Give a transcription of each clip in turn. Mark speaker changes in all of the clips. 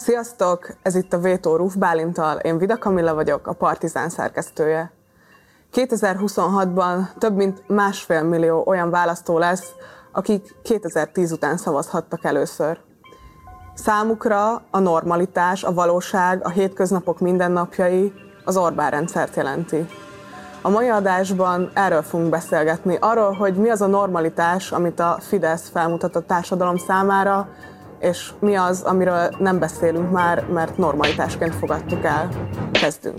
Speaker 1: Sziasztok! Ez itt a Vétó Ruf Bálintal, én Vida Kamilla vagyok, a Partizán szerkesztője. 2026-ban több mint 1,5 millió olyan választó lesz, akik 2010 után szavazhattak először. Számukra a normalitás, a valóság, a hétköznapok mindennapjai az Orbán rendszert jelenti. A mai adásban erről fogunk beszélgetni, arról, hogy mi az a normalitás, amit a Fidesz felmutat a társadalom számára, és mi az, amiről nem beszélünk már, mert normalitásként fogadtuk el. Kezdünk!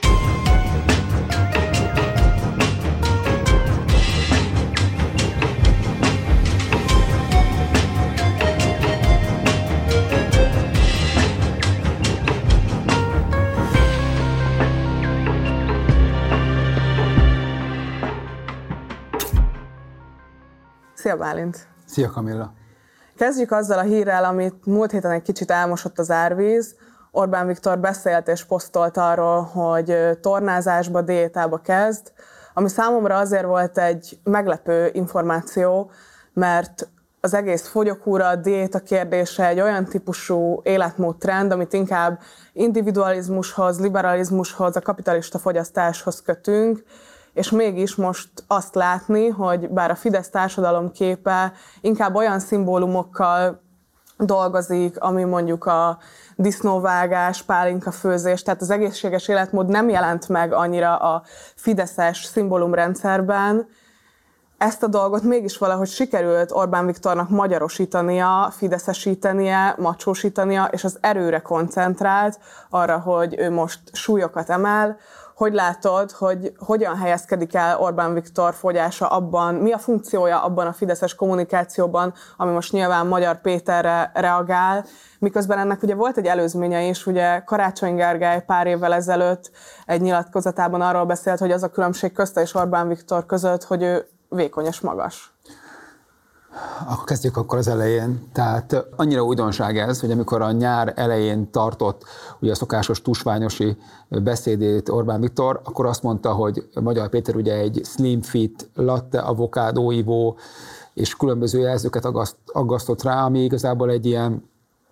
Speaker 1: Szia Bálint!
Speaker 2: Szia Kamilla!
Speaker 1: Kezdjük azzal a hírrel, amit múlt héten egy kicsit elmosott az árvíz. Orbán Viktor beszélt és posztolt arról, hogy tornázásba, diétába kezd, ami számomra azért volt egy meglepő információ, mert az egész fogyókúra, a diéta kérdése egy olyan típusú életmódtrend, amit inkább individualizmushoz, liberalizmushoz, a kapitalista fogyasztáshoz kötünk, és mégis most azt látni, hogy bár a Fidesz társadalomképe inkább olyan szimbólumokkal dolgozik, ami mondjuk a disznóvágás, pálinkafőzés, tehát az egészséges életmód nem jelent meg annyira a fideszes szimbólumrendszerben, ezt a dolgot mégis valahogy sikerült Orbán Viktornak magyarosítania, fideszesítenie, macsósítania, és az erőre koncentrált arra, hogy ő most súlyokat emel. Hogy látod, hogy hogyan helyezkedik el Orbán Viktor fogyása abban, mi a funkciója abban a fideszes kommunikációban, ami most nyilván Magyar Péterre reagál, miközben ennek ugye volt egy előzménye is, ugye Karácsony Gergely pár évvel ezelőtt egy nyilatkozatában arról beszélt, hogy az a különbség közte és Orbán Viktor között, hogy ő vékony és magas.
Speaker 2: Akkor kezdjük akkor az elején. Tehát annyira újdonság ez, hogy amikor a nyár elején tartott ugye a szokásos tusványosi beszédét Orbán Viktor, akkor azt mondta, hogy Magyar Péter ugye egy slim fit, latte, avokádó ivó, és különböző jelzőket aggasztott rá, ami igazából egy ilyen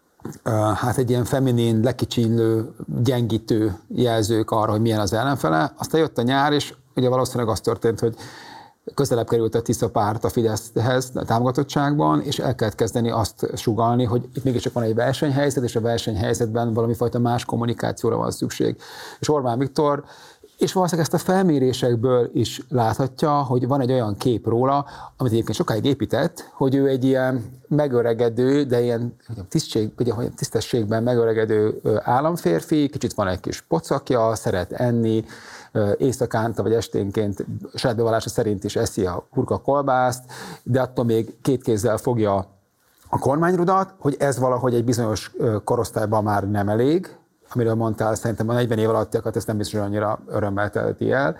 Speaker 2: feminin, lekicsinlő, gyengítő jelzők arra, hogy milyen az ellenfele. Aztán jött a nyár, és ugye valószínűleg az történt, hogy közelebb került a Tisza párt a Fideszhez a támogatottságban, és el kellett kezdeni azt sugallni, hogy itt mégiscsak van egy versenyhelyzet, és a versenyhelyzetben valami fajta más kommunikációra van szükség. És Orbán Viktor, és valószínűleg ezt a felmérésekből is láthatja, hogy van egy olyan kép róla, amit egyébként sokáig épített, hogy ő egy ilyen megöregedő, de ilyen tisztességben megöregedő államférfi, kicsit van egy kis pocakja, szeret enni, éjszakánta vagy esténként saját bevallása szerint is eszi a hurkakolbászt, de attól még két kézzel fogja a kormányrudat, hogy ez valahogy egy bizonyos korosztályban már nem elég, amiről mondtál, szerintem a 40 év alattiakat ezt nem biztos, hogy annyira örömmel telti el.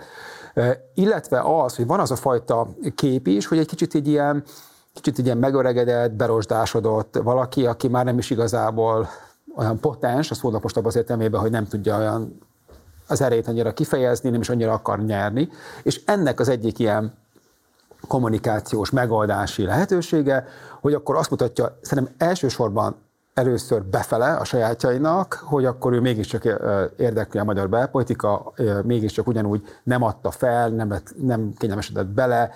Speaker 2: Illetve az, hogy van az a fajta kép is, hogy egy kicsit ilyen megöregedett, berosdásodott valaki, aki már nem is igazából olyan potens, a szónak az értelmében, hogy nem tudja olyan az erejét annyira kifejezni, nem is annyira akar nyerni, és ennek az egyik ilyen kommunikációs megoldási lehetősége, hogy akkor azt mutatja, szerintem elsősorban először befele a sajátjainak, hogy akkor ő mégiscsak érdekli a magyar belpolitika, mégiscsak ugyanúgy nem adta fel, nem kényelmesedett bele,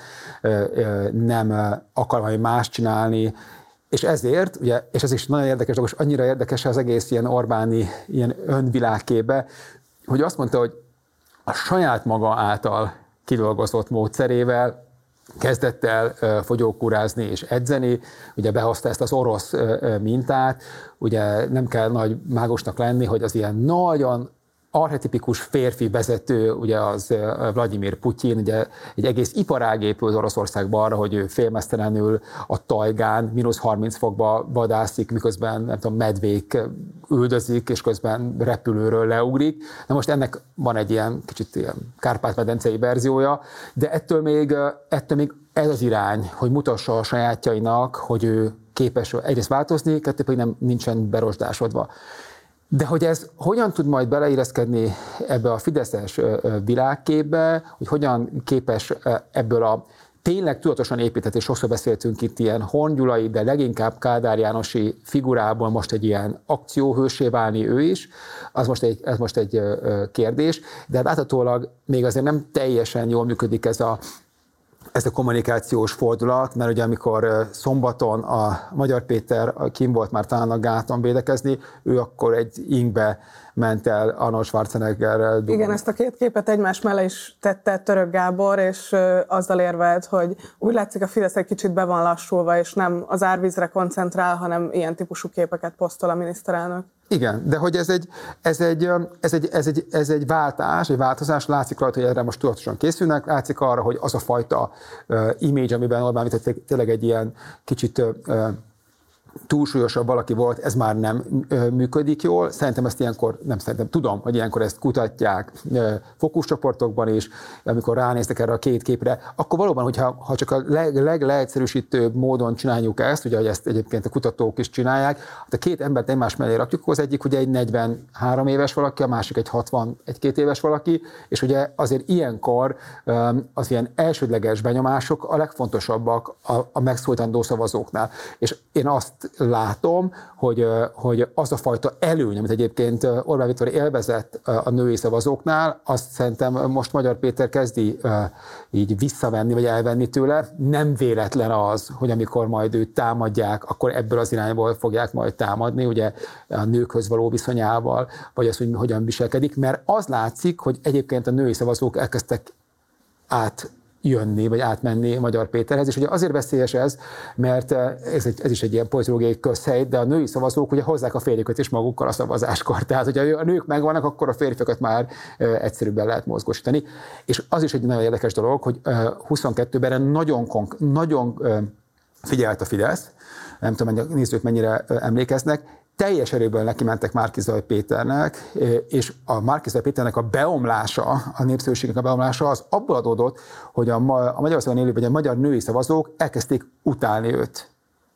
Speaker 2: nem akar valami más csinálni, és ezért, ugye, és ez is nagyon érdekes dolog, és annyira érdekes az egész ilyen Orbáni ilyen önvilágképe, hogy azt mondta, hogy a saját maga által kidolgozott módszerével kezdett el fogyókúrázni és edzeni, ugye behozta ezt az orosz mintát, ugye nem kell nagy mágusnak lenni, hogy az ilyen nagyon archetipikus férfi vezető, ugye az Vladimir Putyin, ugye egy egész iparág épült Oroszországban arra, hogy ő félmeztelenül a tajgán -30 fokba vadászik, miközben nem tudom, medvék üldözik, és közben repülőről leugrik. Na most ennek van egy ilyen kicsit ilyen Kárpát-medencei verziója, de ettől még ez az irány, hogy mutassa a sajátjainak, hogy ő képes egyrészt változni, kettő pedig nincsen berosdásodva. De hogy ez hogyan tud majd beleilleszkedni ebbe a fideszes világképbe, hogy hogyan képes ebből a tényleg tudatosan épített, és sokszor beszéltünk itt ilyen horngyulai, de leginkább Kádár Jánosi figurából most egy ilyen akcióhősé válni ő is, ez most egy kérdés, de láthatólag még azért nem teljesen jól működik ez a kommunikációs fordulat, mert ugye amikor szombaton a Magyar Péter kim volt már talán a gáton védekezni, ő akkor egy ingbe ment el Arnold Schwarzeneggerrel.
Speaker 1: Igen, ezt a két képet egymás mellé is tette Török Gábor, és azzal érvelt, hogy úgy látszik a Fidesz egy kicsit be van lassulva, és nem az árvízre koncentrál, hanem ilyen típusú képeket posztol a miniszterelnök.
Speaker 2: Igen, de hogy ez egy váltás, egy változás, látszik rajta, hogy erre most tudatosan készülnek, látszik arra, hogy az a fajta image, amiben Orbán Viktor tényleg egy ilyen kicsit túlsúlyosabb valaki volt, ez már nem működik jól. Szerintem ezt ilyenkor, nem szerintem, tudom, hogy ilyenkor ezt kutatják fókuszcsoportokban is, amikor ránéztek erre a két képre, akkor valóban, hogyha csak a legegyszerűsítőbb módon csináljuk ezt, ugye, hogy ezt egyébként a kutatók is csinálják, hát a két embert egymás mellé rakjuk, az egyik ugye egy 43 éves valaki, a másik egy 61-2 éves valaki, és ugye azért ilyenkor az ilyen elsődleges benyomások a legfontosabbak a megszólítandó szavazóknál. És én azt látom, hogy az a fajta előny, amit egyébként Orbán Viktor élvezett a női szavazóknál, azt szerintem most Magyar Péter kezdi így visszavenni, vagy elvenni tőle. Nem véletlen az, hogy amikor majd őt támadják, akkor ebből az irányból fogják majd támadni, ugye a nőkhöz való viszonyával, vagy az, hogy hogyan viselkedik, mert az látszik, hogy egyébként a női szavazók elkezdtek átjönni, vagy átmenni Magyar Péterhez, és ugye azért veszélyes ez, mert ez is egy ilyen politológiai közhely, de a női szavazók ugye hozzák a férjüket is magukkal a szavazáskor. Tehát, hogyha a nők megvannak, akkor a férfiakat már egyszerűbben lehet mozgósítani. És az is egy nagyon érdekes dolog, hogy 22-ben nagyon figyelt a Fidesz, nem tudom, hogy a nézők mennyire emlékeznek, teljes erőből neki mentek Márki-Zay Péternek, és a Márki-Zay Péternek a beomlása, a népszerűségnek a beomlása az abból adódott, hogy a Magyarországon élő, vagy a magyar női szavazók elkezdték utálni őt.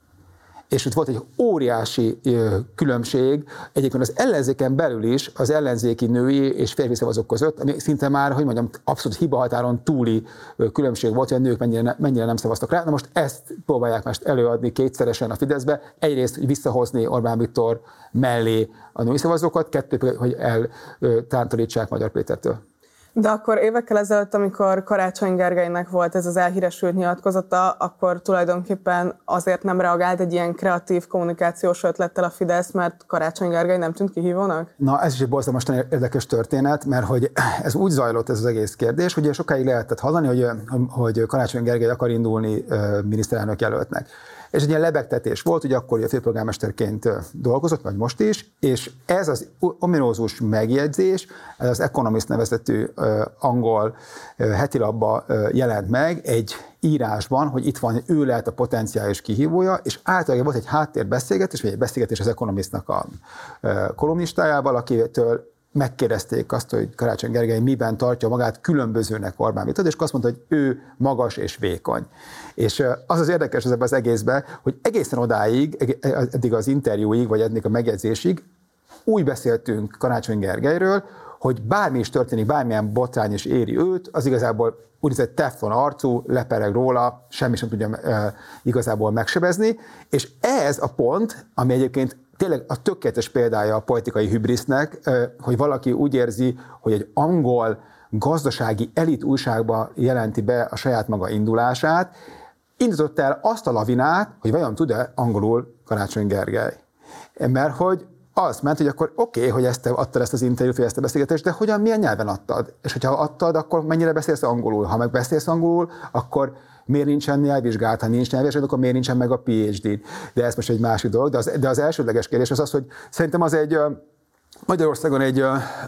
Speaker 2: És itt volt egy óriási különbség, egyébként az ellenzéken belül is, az ellenzéki női és férfi szavazók között, ami szinte már, hogy mondjam, abszolút hibahatáron túli különbség volt, hogy a nők mennyire nem szavaztak rá. Na most ezt próbálják most előadni kétszeresen a Fideszbe. Egyrészt, hogy visszahozni Orbán Viktor mellé a női szavazókat, kettő, hogy eltántorítsák Magyar Pétertől.
Speaker 1: De akkor évekkel ezelőtt, amikor Karácsony Gergelynek volt ez az elhíresült nyilatkozata, akkor tulajdonképpen azért nem reagált egy ilyen kreatív kommunikációs ötlettel a Fidesz, mert Karácsony Gergely nem tűnt kihívónak?
Speaker 2: Na, ez is egy borzalmasan érdekes történet, mert hogy ez úgy zajlott ez az egész kérdés, hogy sokáig lehetett hallani, hogy Karácsony Gergely akar indulni miniszterelnök jelöltnek. És egy ilyen lebegtetés volt, hogy akkor a főpolgármesterként dolgozott, vagy most is, és ez az ominózus megjegyzés, ez az Economist nevezetű angol hetilapban jelent meg egy írásban, hogy itt van, ő lehet a potenciális kihívója, és általában volt egy háttérbeszélgetés, vagy egy beszélgetés az Economistnak a kolumnistájával, akitől megkérdezték azt, hogy Karácsony Gergely miben tartja magát különbözőnek Orbán Viktor, és azt mondta, hogy ő magas és vékony. És az az érdekes ebben az egészben, hogy egészen odáig, eddig az interjúig, vagy eddig a megjegyzésig úgy beszéltünk Karácsony Gergelyről, hogy bármi is történik, bármilyen botrány is éri őt, az igazából úgynevezett teflon arcú, lepereg róla, semmi sem tudja igazából megsebezni, és ez a pont, ami egyébként tényleg a tökéletes példája a politikai hübrisznek, hogy valaki úgy érzi, hogy egy angol gazdasági elit újságba jelenti be a saját maga indulását, indított el azt a lavinát, hogy vajon tud-e angolul Karácsony Gergely. Mert hogy azt ment, hogy akkor oké, hogy adtad ezt az interjút, vagy ezt a beszélgetést, de hogyan, milyen nyelven adtad? És hogyha adtad, akkor mennyire beszélsz angolul? Ha meg beszélsz angolul, akkor miért nincsen nyelvvizsgálat? Ha nincs nyelvvizsgálat, akkor miért nincsen meg a PhD? De ez most egy másik dolog. De az elsődleges kérdés az, hogy szerintem az egy Magyarországon egy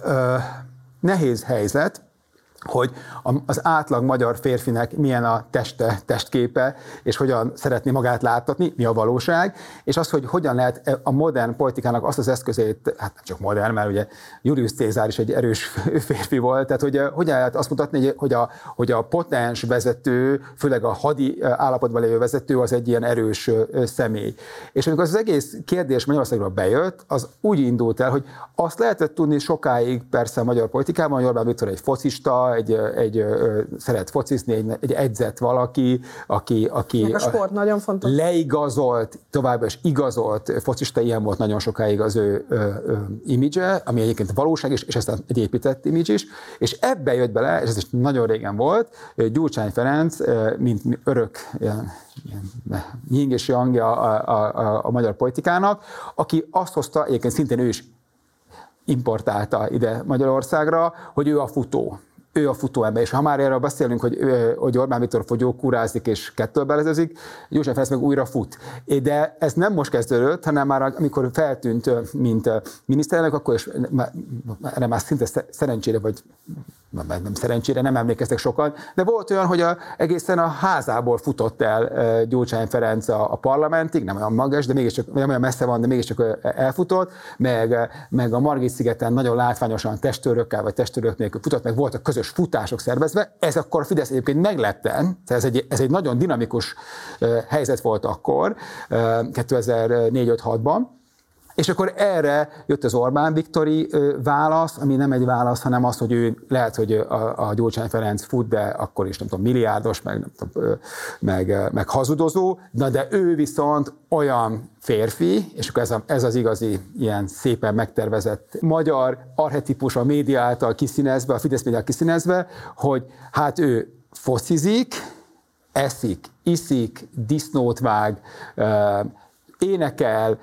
Speaker 2: nehéz helyzet, hogy az átlag magyar férfinek milyen a testképe, és hogyan szeretné magát láttatni, mi a valóság, és az, hogy hogyan lehet a modern politikának azt az eszközét, hát nem csak modern, mert ugye Julius Cézár is egy erős férfi volt, tehát hogy hogyan lehet azt mutatni, hogy a potens vezető, főleg a hadi állapotban lévő vezető az egy ilyen erős személy. És amikor az egész kérdés Magyarországról bejött, az úgy indult el, hogy azt lehetett tudni sokáig persze a magyar politikában, hogy Orbán Viktor egy focista, figura, egy szeret focizni, egy edzett valaki, aki
Speaker 1: a sport nagyon fontos.
Speaker 2: Leigazolt, továbbá is igazolt focista, ilyen volt nagyon sokáig az ő imidzse, ami egyébként valóság is, és ezt egy épített imidzs is, és ebbe jött bele, és ez is nagyon régen volt, Gyurcsány Ferenc, mint örök yin és yangja a magyar politikának, aki azt hozta, egyébként szintén ő is importálta ide Magyarországra, hogy ő a futó. Ő a futóember, és ha már erről beszélünk, hogy Orbán Viktor fogyókúrázik és kettőbelezezik, Gyurcsány Ferenc meg újra fut. De ez nem most kezdődött, hanem már amikor feltűnt, mint miniszterelnök, akkor is erre már szinte szerencsére, vagy nem szerencsére, nem emlékeztek sokan, de volt olyan, hogy egészen a házából futott el Gyurcsány Ferenc a parlamentig, nem olyan magas, de mégiscsak, nem olyan messze van, de mégiscsak elfutott, meg a Margit-szigeten nagyon látványosan testőrökkel vagy testőrök nélkül futott, meg voltak közös futások szervezve. Ez akkor a Fidesz egyébként meglepten, ez egy nagyon dinamikus helyzet volt akkor, 2004-5-6-ban, és akkor erre jött az Orbán Viktori válasz, ami nem egy válasz, hanem az, hogy ő lehet, hogy a Gyurcsány Ferenc fut, de akkor is nem tudom, milliárdos, meg hazudozó, de ő viszont olyan férfi, és akkor ez az igazi ilyen szépen megtervezett magyar archetipus a média által kiszínezve, a Fidesz média kiszínezve, hogy hát ő focizik, eszik, iszik, disznót vág, énekel,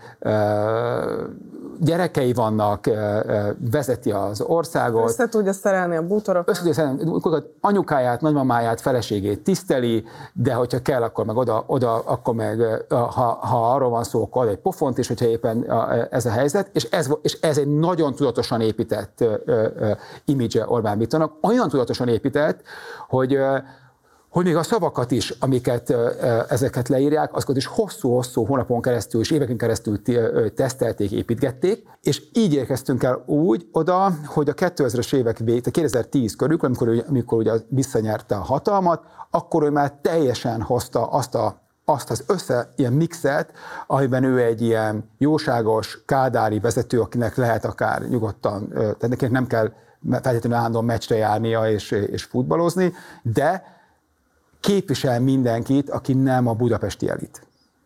Speaker 2: gyerekei vannak, vezeti az országot.
Speaker 1: Össze tudja szerelni a bútorokat.
Speaker 2: Össze tudja szerelni anyukáját, nagymamáját, feleségét tiszteli, de hogyha kell, akkor meg oda akkor meg, ha arról van szó, akkor ad egy pofont, és hogyha éppen ez a helyzet, és ez egy nagyon tudatosan épített imidzse Orbán Viktornak, olyan tudatosan épített, hogy még a szavakat is, amiket ezeket leírják, azokat is hosszú-hosszú hónapon keresztül és éveken keresztül tesztelték, építgették, és így érkeztünk el úgy oda, hogy a 2000-es évek végén, 2010 körül, amikor ugye visszanyerte a hatalmat, akkor ő már teljesen hozta azt az ilyen mixet, amiben ő egy ilyen jóságos, kádári vezető, akinek lehet akár nyugodtan, tehát nekinek nem kell feltétlenül állandóan meccsre járnia és futballozni, de képvisel mindenkit, aki nem a budapesti elit.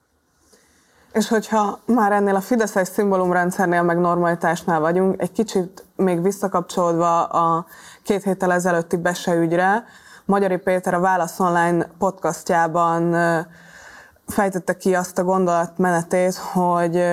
Speaker 1: És hogyha már ennél a fideszes szimbólumrendszernél meg normalitásnál vagyunk, egy kicsit még visszakapcsolódva a 2 héttel ezelőtti Bese ügyre, Magyari Péter a Válasz Online podcastjában fejtette ki azt a gondolatmenetét, hogy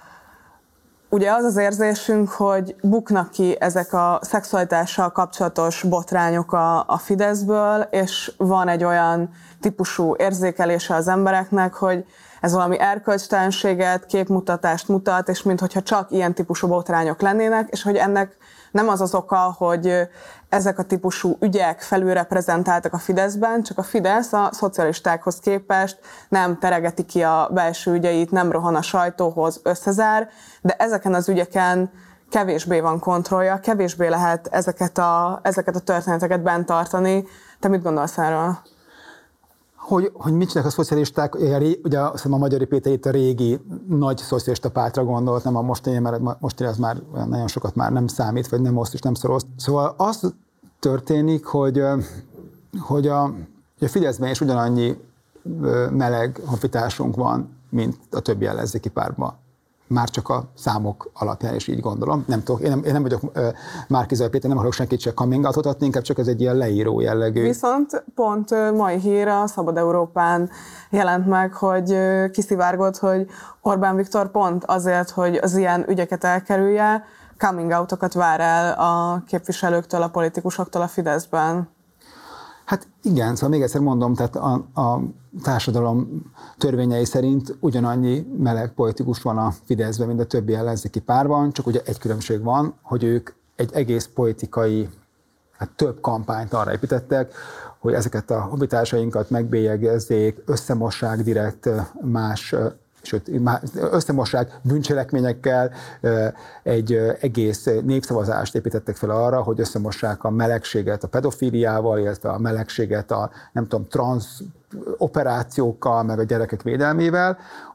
Speaker 1: ugye az az érzésünk, hogy buknak ki ezek a szexualitással kapcsolatos botrányok a Fideszből, és van egy olyan típusú érzékelése az embereknek, hogy ez valami erkölcstelenséget, képmutatást mutat, és minthogyha csak ilyen típusú botrányok lennének, és hogy ennek nem az az oka, hogy ezek a típusú ügyek felülreprezentáltak a Fideszben, csak a Fidesz a szocialistákhoz képest nem teregeti ki a belső ügyeit, nem rohan a sajtóhoz, összezár, de ezeken az ügyeken kevésbé van kontrollja, kevésbé lehet ezeket a történeteket bent tartani. Te mit gondolsz erről?
Speaker 2: Hogy mit csinálnak a szocialisták, ugye a Magyari Péter itt a régi nagy szocialista pártra gondolt, nem a mostani, mert mostani az már nagyon sokat már nem számít, vagy nem oszt és nem szoros. Szóval az történik, hogy a Fideszben is ugyanannyi meleg honfitársunk van, mint a többi ellenzéki pártban. Már csak a számok alapján is így gondolom. Nem tudok, én nem vagyok Márki-Zay Péter, nem akarok senkit se coming outot adni, inkább csak ez egy ilyen leíró jellegű.
Speaker 1: Viszont pont mai hír a Szabad Európán jelent meg, hogy kiszivárgott, hogy Orbán Viktor pont azért, hogy az ilyen ügyeket elkerülje, coming outokat vár el a képviselőktől, a politikusoktól a Fideszben.
Speaker 2: Hát igen, szóval még egyszer mondom, tehát a társadalom törvényei szerint ugyanannyi meleg politikus van a Fideszben, mint a többi ellenzéki párban, csak ugye egy különbség van, hogy ők egy egész politikai, több kampányt arra építettek, hogy ezeket a honfitársainkat megbélyegezzék, összemossák direkt más, sőt, összemossák bűncselekményekkel, egy egész népszavazást építettek fel arra, hogy összemossák a melegséget a pedofíliával, illetve a melegséget a, nem tudom, transz operációkkal, meg a gyerekek védelmével.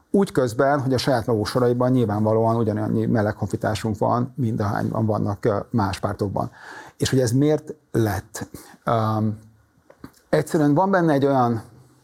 Speaker 2: Úgy közben, hogy a saját maguk soraiban nyilvánvalóan ugyanannyi meleg honfitársunk van, mint ahányan vannak más pártokban. És hogy ez miért lett? Egyszerűen van benne egy olyan,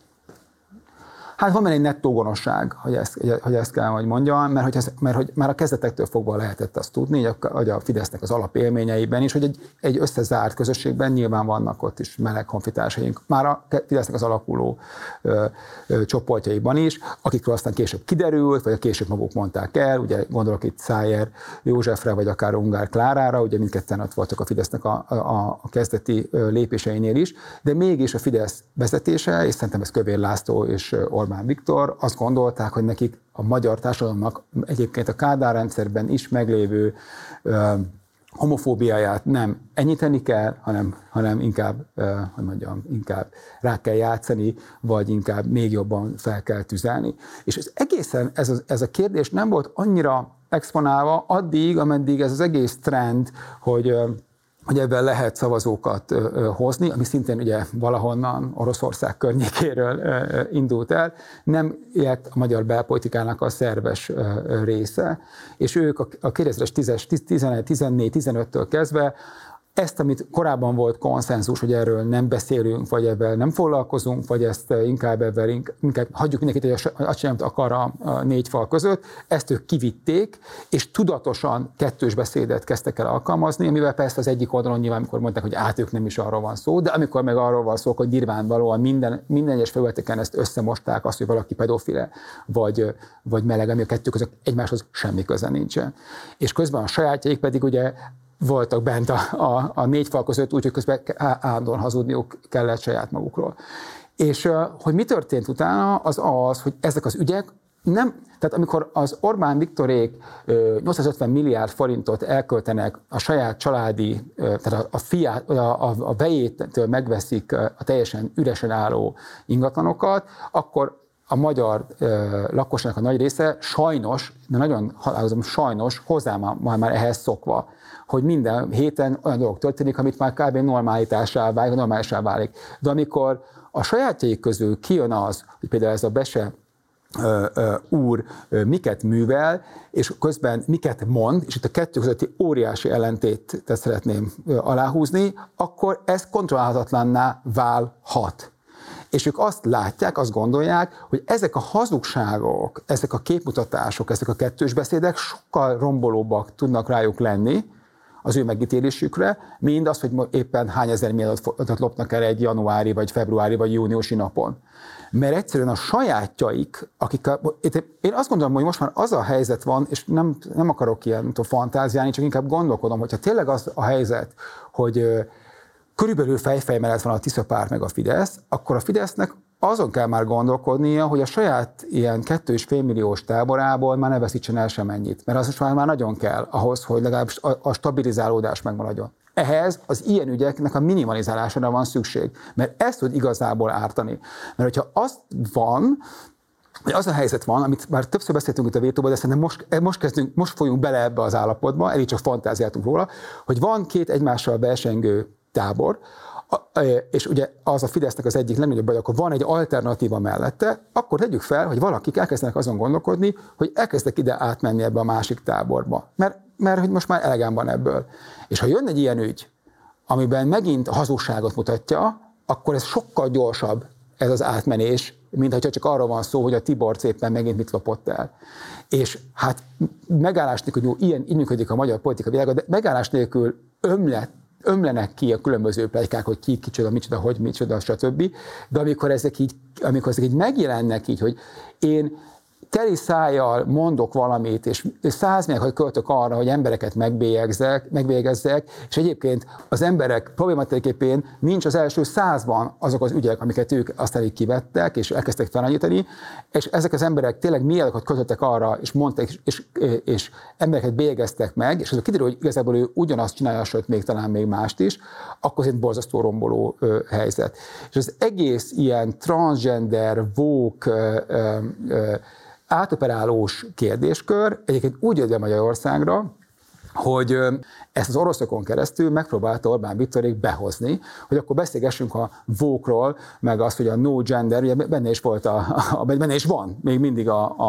Speaker 2: van benne egy nettó gonoszság, hogy ezt kell, hogy mondjam, mert hogy már a kezdetektől fogva lehetett azt tudni, hogy a Fidesznek az alapélményeiben is, hogy egy összezárt közösségben nyilván vannak ott is meleg honfitársaink, már a Fidesznek az alakuló csoportjaiban is, akikről aztán később kiderült, vagy később maguk mondták el, ugye gondolok itt Szájer Józsefre, vagy akár Ungár Klárára, ugye mindketten ott voltak a Fidesznek a kezdeti lépéseinél is, de mégis a Fidesz vezetése, és szerintem ez Kövér László és Orbán Viktor azt gondolták, hogy nekik a magyar társadalomnak egyébként a Kádár rendszerben is meglévő homofóbiáját nem enyhíteni kell, hanem inkább, inkább rá kell játszani, vagy inkább még jobban fel kell tüzelni. És ez a kérdés nem volt annyira exponálva addig, ameddig ez az egész trend, hogy ebben lehet szavazókat hozni, ami szintén ugye valahonnan Oroszország környékéről indult el, nem lett a magyar belpolitikának a szerves része, és ők a 2011, 14, 15-től kezdve ezt, amit korábban volt konszenzus, hogy erről nem beszélünk, vagy ebben nem foglalkozunk, vagy ezt inkább hagyjuk mindenkit, hogy azt sem akar a négy fal között, ezt ők kivitték, és tudatosan kettős beszédet kezdtek el alkalmazni, amivel persze az egyik oldalon nyilván, amikor mondták, hogy ők nem is arról van szó, de amikor meg arról van szó, hogy nyilvánvalóan minden egyes felületeken ezt összemosták, azt, hogy valaki pedofile, vagy meleg, ami a kettő között egymáshoz semmi köze nincsen. És közben a sajátjaik pedig ugye voltak bent a négy fal között, úgyhogy közben állandóan hazudniuk kellett saját magukról. És hogy mi történt utána, az, hogy ezek az ügyek nem, tehát amikor az Orbán Viktorék 850 milliárd forintot elköltenek a saját családi, tehát a fiát, a vejétől megveszik a teljesen üresen álló ingatlanokat, akkor a magyar lakosságnak a nagy része sajnos, de nagyon halálozom, sajnos hozzá már ehhez szokva, hogy minden héten olyan dolog történik, amit már kb. Normálisá válik. De amikor a sajátjaik közül kijön az, hogy például ez a Bese úr miket művel, és közben miket mond, és itt a kettő közötti óriási ellentétet szeretném aláhúzni, akkor ez kontrollálhatatlanná válhat. És ők azt látják, azt gondolják, hogy ezek a hazugságok, ezek a képmutatások, ezek a kettős beszédek sokkal rombolóbbak tudnak rájuk lenni az ő megítélésükre, mint az, hogy éppen hány ezer milliót lopnak el egy januári, vagy februári, vagy júniusi napon. Mert egyszerűen a sajátjaik, én azt gondolom, hogy most már az a helyzet van, és nem akarok ilyen fantáziálni, csak inkább gondolkodom, hogyha tényleg az a helyzet, hogy körülbelül fejfej mellett van a Tisza-párt meg a Fidesz, akkor a Fidesznek azon kell már gondolkodnia, hogy a saját ilyen 2,5 milliós táborából már ne veszítsen el semennyit, mert az most már nagyon kell ahhoz, hogy legalábbis a stabilizálódás megmaradjon. Ehhez az ilyen ügyeknek a minimalizálására van szükség, mert ezt tud igazából ártani. Mert hogyha az van, hogy az a helyzet van, amit már többször beszéltünk itt a vétóban, de szerintem most folyunk bele ebbe az állapotba, elég csak fantáziáltunk róla, hogy van két egymással versengő tábor, és ugye az a Fidesznek az egyik legnagyobb baj, akkor van egy alternatíva mellette, akkor tegyük fel, hogy valakik elkezdenek azon gondolkodni, hogy elkezdek ide átmenni ebbe a másik táborba, mert hogy most már elegem van ebből. És ha jön egy ilyen ügy, amiben megint a hazugságot mutatja, akkor ez sokkal gyorsabb, ez az átmenés, mint ha csak arról van szó, hogy a Tibor éppen megint mit lopott el. És hát megállás nélkül, hogy így működik a magyar politika világa, de megállás nélkül ömlenek ki a különböző pletykák, hogy ki, kicsoda, micsoda, hogy micsoda, stb. De amikor ezek így megjelennek így, hogy én teli szájjal mondok valamit, és 100 milliárd költök arra, hogy embereket megbélyegezzek, és egyébként az emberek problématiképén nincs az első 100-ban azok az ügyek, amiket ők aztán így kivettek, és elkezdtek felállítani, és ezek az emberek tényleg milliárdokat költöttek arra, és mondták, és embereket bélyegeztek meg, és azok kiderül, hogy igazából ő ugyanazt csinálja, sőt még talán még mást is, akkor ez egy borzasztó romboló helyzet. És az egész ilyen transgender, woke, átoperálós kérdéskör egyébként úgy jött be Magyarországra, hogy ezt az oroszokon keresztül megpróbálta Orbán Viktorék behozni, hogy akkor beszélgessünk a woke-ról, meg azt, hogy a no gender, ugye benne is volt benne is van még mindig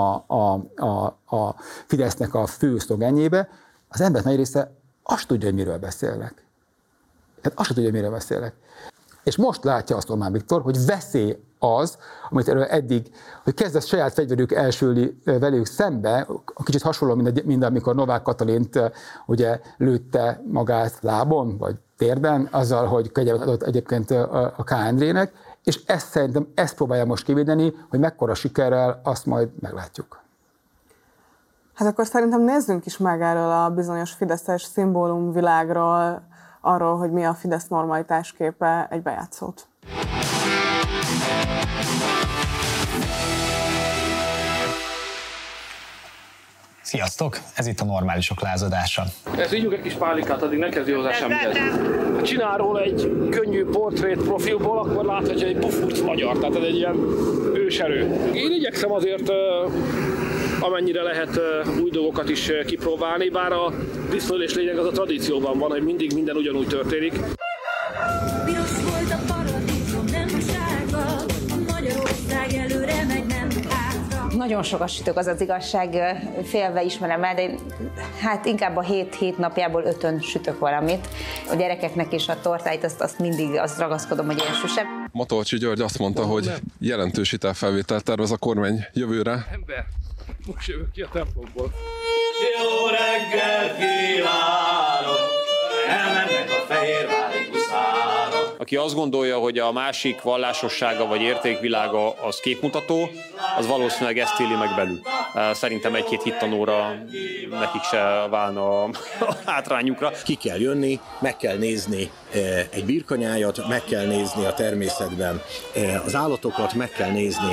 Speaker 2: a Fidesznek a fő szlogenjébe. Az ember nagy része azt tudja, hogy miről beszélnek. Hát azt tudja, hogy miről beszélek. És most látja azt Orbán Viktor, hogy veszély az, amit erről eddig, hogy kezd a saját fegyverük elsülni velük szembe, kicsit hasonló, mint amikor Novák Katalint ugye lőtte magát lábon, vagy térden, azzal, hogy kegyelmet adott egyébként a K. Endrének, és szerintem ezt próbálja most kivédeni, hogy mekkora sikerrel, azt majd meglátjuk.
Speaker 1: Hát akkor szerintem nézzünk is meg erről a bizonyos fideszes szimbólumvilágról, arról, hogy mi a Fidesz normalitásképe egy bejátszót.
Speaker 3: Sziasztok! Ez itt a Normálisok lázadása.
Speaker 4: Ezt ígyunk egy kis pálinkát, addig ne kezdj hozzá semmihez. Ha csinál róla egy könnyű portrét profilból, akkor láthatja egy pufurc magyar, tehát ez egy ilyen őserő. Én igyekszem azért amennyire lehet új dolgokat is kipróbálni, bár a disztolés lényeg az a tradícióban van, hogy mindig minden ugyanúgy történik.
Speaker 5: Piros volt a paradicsom, nem a sárga, Magyarország előre meg nem hátra.
Speaker 6: Nagyon sokat sütök, az az igazság, félve ismerem el, de hát inkább a 7 napjából 5-ön sütök valamit. A gyerekeknek is a tortáit, azt mindig azt ragaszkodom, hogy én süssem.
Speaker 7: Matolcsi György azt mondta, hogy jelentős hitelfelvételt tervez a kormány jövőre.
Speaker 4: Ember, most jövök ki a templomból.
Speaker 8: Jó reggel kívánok, elmennek a fehérvári huszárok.
Speaker 9: Aki azt gondolja, hogy a másik vallásossága vagy értékvilága az képmutató, az valószínűleg ezt éli meg belül. Szerintem 1-2 hittanóra nekik se válna a hátrányukra.
Speaker 10: Ki kell jönni, meg kell nézni egy birkanyájat, meg kell nézni a természetben az állatokat, meg kell nézni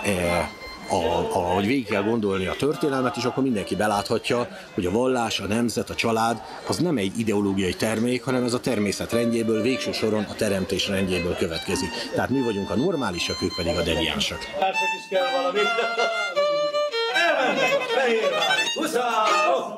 Speaker 10: ahogy végig kell gondolni a történelmet, és akkor mindenki beláthatja, hogy a vallás, a nemzet, a család az nem egy ideológiai termék, hanem ez a természet rendjéből, végső soron a teremtés rendjéből következik. Tehát mi vagyunk a normálisak, ők pedig a deviánsak.
Speaker 8: Társak is kell valami. Elmennek a fehérvári huszárok.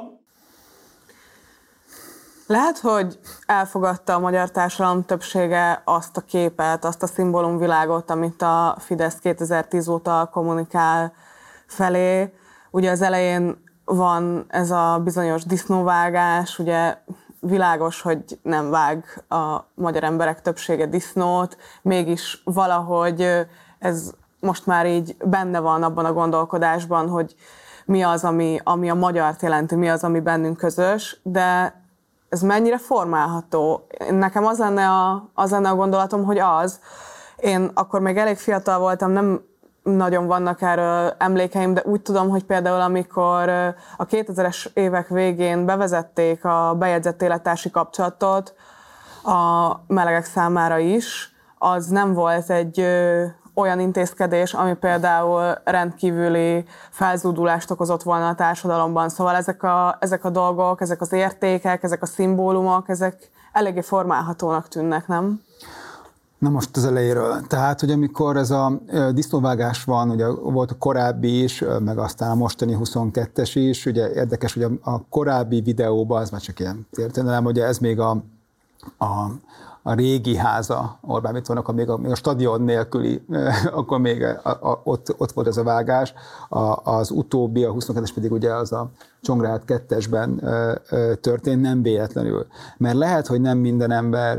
Speaker 1: Lehet, hogy elfogadta a magyar társadalom többsége azt a képet, azt a szimbólumvilágot, amit a Fidesz 2010 óta kommunikál felé. Ugye az elején van ez a bizonyos disznóvágás, ugye világos, hogy nem vág a magyar emberek többsége disznót, mégis valahogy ez most már így benne van abban a gondolkodásban, hogy mi az, ami a magyart jelenti, mi az, ami bennünk közös, de ez mennyire formálható? Nekem az lenne a gondolatom, hogy én akkor még elég fiatal voltam, nem nagyon vannak erről emlékeim, de úgy tudom, hogy például amikor a 2000-es évek végén bevezették a bejegyzett élettársi kapcsolatot a melegek számára is, az nem volt egy olyan intézkedés, ami például rendkívüli felzúdulást okozott volna a társadalomban. Szóval ezek a dolgok, ezek az értékek, ezek a szimbólumok, ezek eléggé formálhatónak tűnnek, nem?
Speaker 2: Na most az elejéről. Tehát, hogy amikor ez a disznóvágás van, ugye volt a korábbi is, meg aztán a mostani 22-es is, ugye érdekes, hogy a korábbi videóban, ez már csak ilyen történelem, ugye ez még a régi háza Orbán Viktornak, még a stadion nélküli, akkor még ott volt ez a vágás. Az utóbbi, a 22-es pedig ugye az a Csongrád 2-esben történt, nem véletlenül. Mert lehet, hogy nem minden ember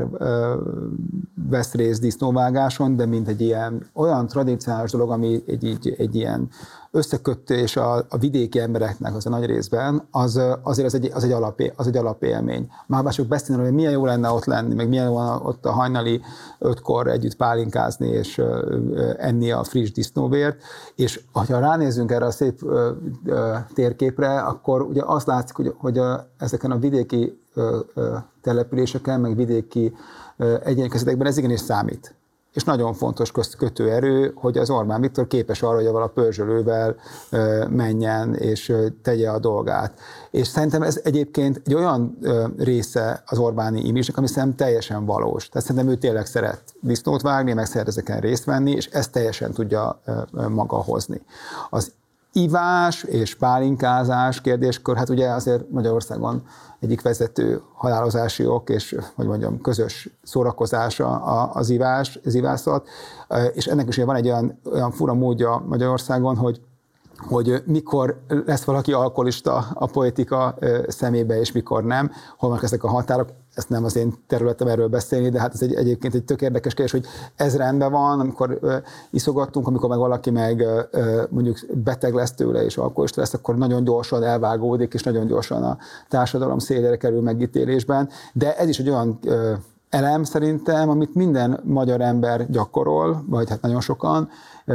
Speaker 2: vesz részt disznóvágáson, de mint egy ilyen olyan tradicionális dolog, ami egy ilyen összeköttés a vidéki embereknek az a nagy részben, azért az egy alapélmény. Már csak beszélni, hogy milyen jó lenne ott lenni, meg milyen jó ott a hajnali 5-kor együtt pálinkázni és enni a friss disznóvért, és ha ránézzünk erre a szép térképre, akkor ugye azt látszik, hogy ezeken a vidéki településeken, meg vidéki egyénkezetekben ez igenis számít. És nagyon fontos kötőerő, hogy az Orbán Viktor képes arra, hogy avval a pörzsölővel menjen és tegye a dolgát. És szerintem ez egyébként egy olyan része az Orbáni imizsnek, ami szerintem teljesen valós. Tehát szerintem ő tényleg szeret disznót vágni, meg szeret ezeken részt venni, és ezt teljesen tudja maga hozni. Az ivás és pálinkázás kérdéskör, hát ugye azért Magyarországon egyik vezető halálozási ok, és hogy mondjam, közös szórakozása az ivás, az ivászat, és ennek is van egy olyan fura módja Magyarországon, hogy mikor lesz valaki alkoholista a politika szemébe, és mikor nem, hol vannak ezek a határok, ezt nem az én területem erről beszélni, de hát ez egyébként egy tök érdekes kérdés, hogy ez rendben van, amikor iszogattunk, amikor meg valaki meg mondjuk beteg lesz tőle, és alkoholista lesz, akkor nagyon gyorsan elvágódik, és nagyon gyorsan a társadalom szélére kerül megítélésben, de ez is egy olyan elem szerintem, amit minden magyar ember gyakorol, vagy hát nagyon sokan,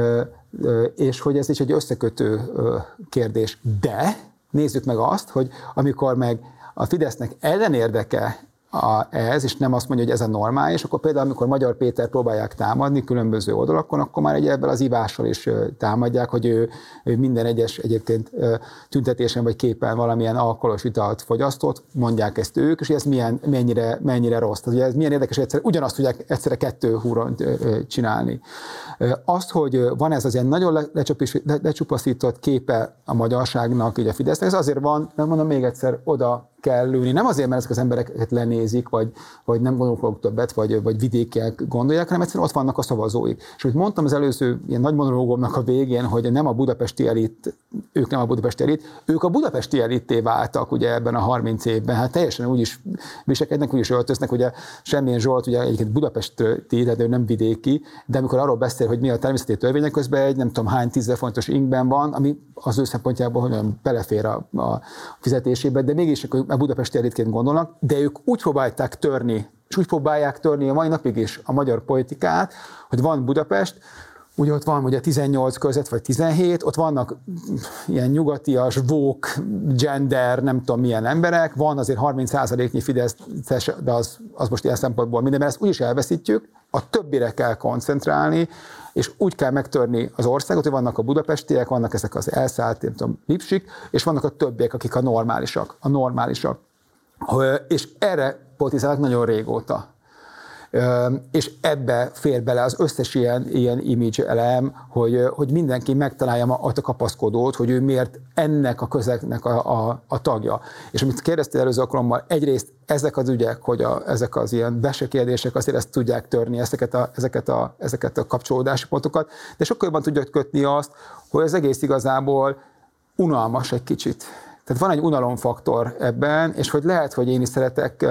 Speaker 2: és hogy ez is egy összekötő kérdés. De nézzük meg azt, hogy amikor meg a Fidesznek ellenérdeke ez, és nem azt mondja, hogy ez a normális, akkor például, amikor Magyar Péter próbálják támadni különböző oldalakon, akkor már ebből az ivással is támadják, hogy ő minden egyes egyébként tüntetésen vagy képen valamilyen alkoholos italt fogyasztott, mondják ezt ők, és ez mennyire rossz. Tehát ugye ez milyen érdekes, hogy ugyanazt tudják egyszerre kettő húron csinálni. Azt, hogy van ez az ilyen nagyon lecsupaszított képe a magyarságnak, így a Fidesznek, ez azért van, nem mondom még egyszer, oda kell lőni. Nem azért, mert ezek az embereket lenézik, vagy nem gondolkodnak többet, vagy vidékiek gondolják, hanem egyszerűen ott vannak a szavazóik. És hogy mondtam az előző ilyen nagy monológomnak a végén, hogy nem a budapesti elit, ők nem a budapesti elit, ők a budapesti elitté váltak ugye ebben a 30 évben. Hát teljesen úgy is viselkednek, úgy is öltöznek, ugye Semmilyen Zsolt ugye egyébként budapesti, tehát ő nem vidéki, de amikor arról beszél, hogy mi a természeti törvények, közben egy nem tudom hány 10 fontos inkben van, ami az ő szempontjából hogyan belefér a fizetésébe, de mégis a budapesti elitként gondolnak, de ők úgy próbálták törni, és úgy próbálják törni a mai napig is a magyar politikát, hogy van Budapest, ugye ott van ugye 18 körzet, vagy 17, ott vannak ilyen nyugatias, woke, gender, nem tudom milyen emberek, van azért 30%-nyi Fideszes, de az most ilyen szempontból minden, mert ezt úgyis elveszítjük, a többire kell koncentrálni, és úgy kell megtörni az országot, hogy vannak a budapestiek, vannak ezek az elszállt, nem tudom, lipsik, és vannak a többiek, akik a normálisak. És erre politizálnak nagyon régóta. És ebbe fér bele az összes ilyen image elem, hogy mindenki megtalálja a kapaszkodót, hogy ő miért ennek a közegnek a tagja. És amit kérdeztél előző alkalommal, egyrészt ezek az ügyek, hogy ezek az ilyen vesekérdések azért ezt tudják törni, ezeket a kapcsolódási pontokat, de sokkal jobban tudják kötni azt, hogy az egész igazából unalmas egy kicsit. Tehát van egy unalomfaktor ebben, és hogy lehet, hogy én is szeretek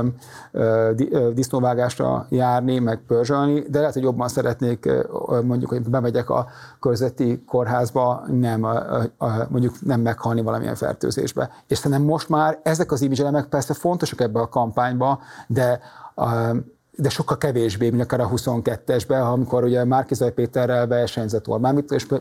Speaker 2: disznóvágásra járni, meg pörzsölni, de lehet, hogy jobban szeretnék, mondjuk, hogy bemegyek a körzeti kórházba, mondjuk nem meghalni valamilyen fertőzésbe. És szerintem most már ezek az image-elemek persze fontosak ebbe a kampányba, de sokkal kevésbé, mint akár a 22-esben, amikor ugye Márki-Zay Péterrel versenyzett Orbán Viktor, és